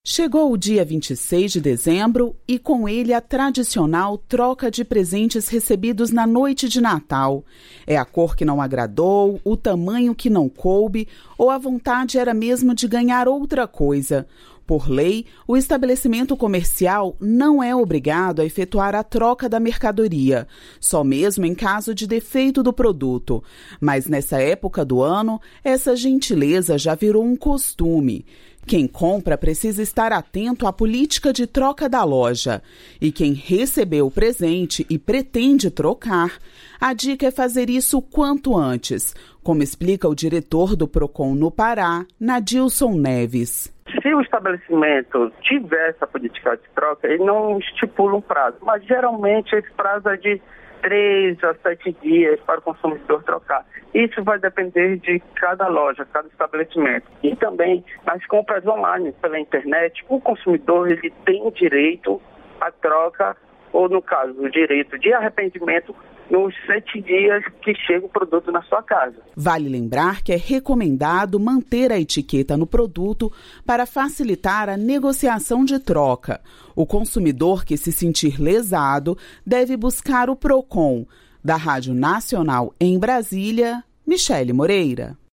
Chegou o dia 26 de dezembro e com ele a tradicional troca de presentes recebidos na noite de Natal. É a cor que não agradou, o tamanho que não coube ou a vontade era mesmo de ganhar outra coisa. Por lei, o estabelecimento comercial não é obrigado a efetuar a troca da mercadoria, só mesmo em caso de defeito do produto. Mas nessa época do ano, essa gentileza já virou um costume. Quem compra precisa estar atento à política de troca da loja. E quem recebeu o presente e pretende trocar, a dica é fazer isso quanto antes, como explica o diretor do Procon no Pará, Nadilson Neves. Se o estabelecimento tiver essa política de troca, ele não estipula um prazo, mas geralmente esse prazo é de 3 a 7 dias para o consumidor trocar. Isso vai depender de cada loja, cada estabelecimento. E também nas compras online pela internet, o consumidor ele tem direito à troca, ou no caso, o direito de arrependimento nos 7 dias que chega o produto na sua casa. Vale lembrar que é recomendado manter a etiqueta no produto para facilitar a negociação de troca. O consumidor que se sentir lesado deve buscar o Procon. Da Rádio Nacional em Brasília, Michele Moreira.